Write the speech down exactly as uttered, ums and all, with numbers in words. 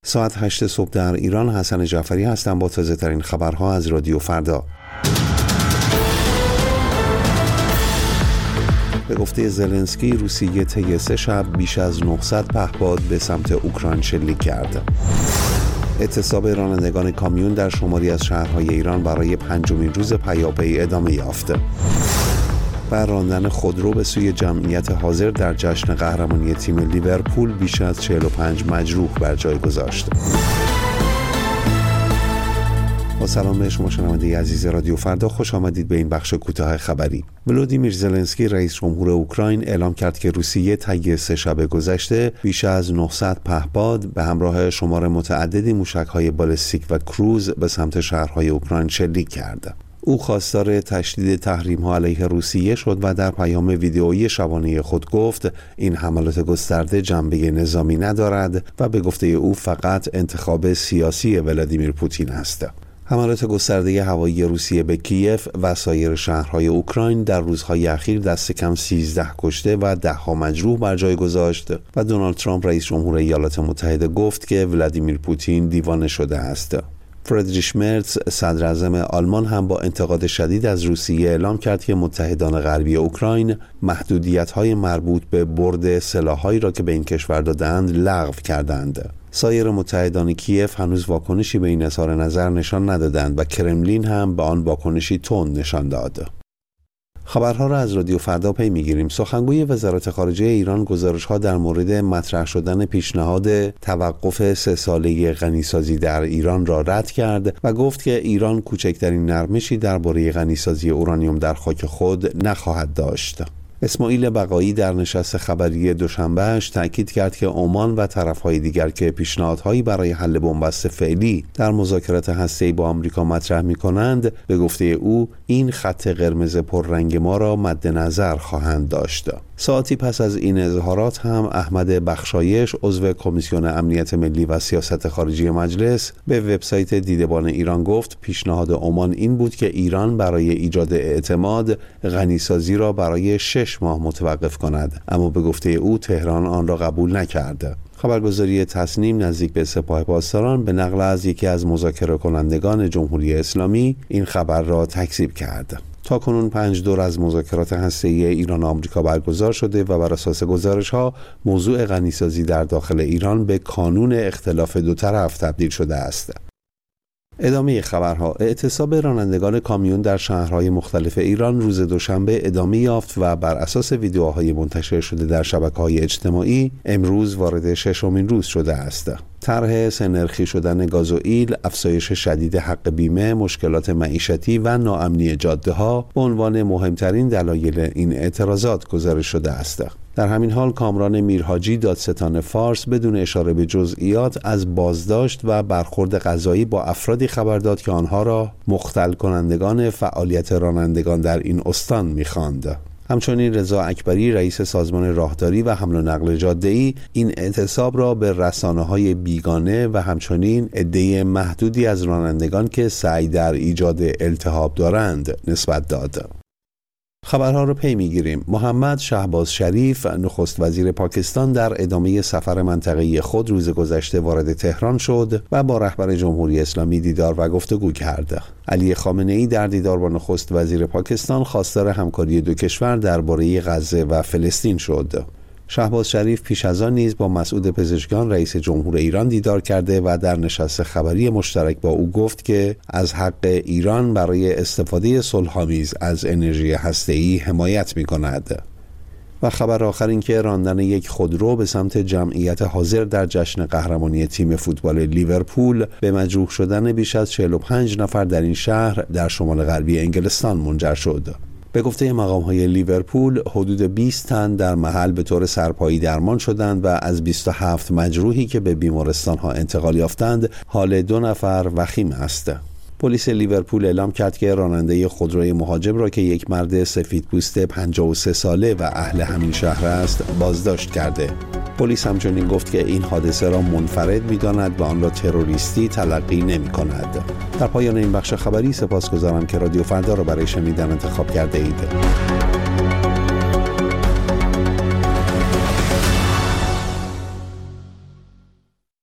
ساعت هشت صبح در ایران. حسن جعفری هستم با تازه ترین خبرها از رادیو فردا. به گفته زلنسکی، روسیه طی سه شب بیش از نهصد پهپاد به سمت اوکراین شلیک کرد. اعتصاب رانندگان کامیون در شماری از شهرهای ایران برای پنجمین روز پیاپی ادامه یافت. و راندن خودرو به سوی جمعیت حاضر در جشن قهرمانی تیم لیورپول بیش از چهل و پنج مجروح بر جای گذاشت. با سلام به شما شنونده عزیز رادیو فردا، خوش آمدید به این بخش کوتاه خبری. ولودیمیر زلنسکی رئیس جمهور اوکراین اعلام کرد که روسیه طی سه شب گذشته بیش از نهصد پهپاد به همراه شمار متعددی موشک‌های بالستیک و کروز به سمت شهرهای اوکراین شلیک کرد. او خواستار تشدید تحریم‌ها علیه روسیه شد و در پیام ویدئویی شبانه خود گفت این حملات گسترده جنبه نظامی ندارد و به گفته او فقط انتخاب سیاسی ولادیمیر پوتین است. حملات گسترده هوایی روسیه به کیف و سایر شهرهای اوکراین در روزهای اخیر دست کم سیزده کشته و ده ها مجروح بر جای گذاشت و دونالد ترامپ رئیس جمهور ایالات متحده گفت که ولادیمیر پوتین دیوانه شده است. فریدریش مرتز صدر اعظم آلمان هم با انتقاد شدید از روسیه اعلام کرد که متحدان غربی اوکراین محدودیت‌های مربوط به برد سلاح‌هایی را که به این کشور دادند لغو کردند. سایر متحدان کیف هنوز واکنشی به این اظهار نظر نشان ندادند و کرملین هم به آن واکنشی تند نشان داد. خبرها را از رادیو فردا پی میگیریم. سخنگوی وزارت خارجه ایران گزارش‌ها در مورد مطرح شدن پیشنهاد توقف سه ساله غنیسازی در ایران را رد کرد و گفت که ایران کوچکترین نرمشی درباره غنیسازی اورانیوم در خاک خود نخواهد داشت. اسماعیل بقایی در نشست خبری دوشنبهش تأکید کرد که عمان و طرف‌های دیگر که پیشنهادهایی برای حل بنبست فعلی در مذاکرات هسته‌ای با آمریکا مطرح می‌کنند، به گفته او این خط قرمز پررنگ ما را مد نظر خواهند داشت. ساعتی پس از این اظهارات هم احمد بخشایش عضو کمیسیون امنیت ملی و سیاست خارجی مجلس به وبسایت دیدبان ایران گفت پیشنهاد عمان این بود که ایران برای ایجاد اعتماد غنیسازی را برای شش ماه متوقف کند، اما به گفته او تهران آن را قبول نکرد. خبرگزاری تصنیم نزدیک به سپاه پاسداران به نقل از یکی از مذاکره کنندگان جمهوری اسلامی این خبر را تکذیب کرد. تاکنون پنج دور از مذاکرات هسته‌ای ایران و آمریکا برگزار شده و بر اساس گزارش‌ها موضوع غنیسازی در داخل ایران به کانون اختلاف دو طرف تبدیل شده است. ادامه خبرها. اعتصاب رانندگان کامیون در شهرهای مختلف ایران روز دوشنبه ادامه یافت و بر اساس ویدیوهای منتشر شده در شبکه‌های اجتماعی امروز وارد ششمین روز شده است. طرح سه‌نرخی شدن گازوئیل، افزایش شدید حق بیمه، مشکلات معیشتی و ناامنی جاده‌ها به عنوان مهمترین دلایل این اعتراضات گزارش شده است. در همین حال کامران میرحاجی دادستان فارس بدون اشاره به جزئیات از بازداشت و برخورد قضایی با افرادی خبر داد که آنها را مختل کنندگان فعالیت رانندگان در این استان می‌خواند. همچنین رضا اکبری رئیس سازمان راهداری و حمل و نقل جاده‌ای این اعتصاب را به رسانه‌های بیگانه و همچنین عده محدودی از رانندگان که سعی در ایجاد التهاب دارند نسبت داد. خبرها رو پی میگیریم. محمد شهباز شریف نخست وزیر پاکستان در ادامه سفر منطقه‌ای خود روز گذشته وارد تهران شد و با رهبر جمهوری اسلامی دیدار و گفتگو کرد. علی خامنه‌ای در دیدار با نخست وزیر پاکستان خواستار همکاری دو کشور درباره غزه و فلسطین شد. شهباز شریف پیش از آن نیز با مسعود پزشکیان رئیس جمهور ایران دیدار کرده و در نشست خبری مشترک با او گفت که از حق ایران برای استفاده صلح‌آمیز از انرژی هسته‌ای حمایت می‌کند. و خبر آخر این که راندن یک خودرو به سمت جمعیت حاضر در جشن قهرمانی تیم فوتبال لیورپول به مجروح شدن بیش از چهل و پنج نفر در این شهر در شمال غربی انگلستان منجر شد. به گفته مقام‌های لیورپول حدود بیست تن در محل به طور سرپایی درمان شدند و از بیست و هفت مجروحی که به بیمارستان‌ها انتقال یافتند حال دو نفر وخیم است. پلیس لیورپول اعلام کرد که راننده خودروی مهاجم را که یک مرد سفیدپوست پنجاه و سه ساله و اهل همین شهر است بازداشت کرده. پلیس همچنین گفت که این حادثه را منفرد می‌داند و آن را تروریستی تلقی نمی‌کند. در پایان این بخش خبری سپاسگزارم که رادیو فردا را برای شنیدن انتخاب کرده اید.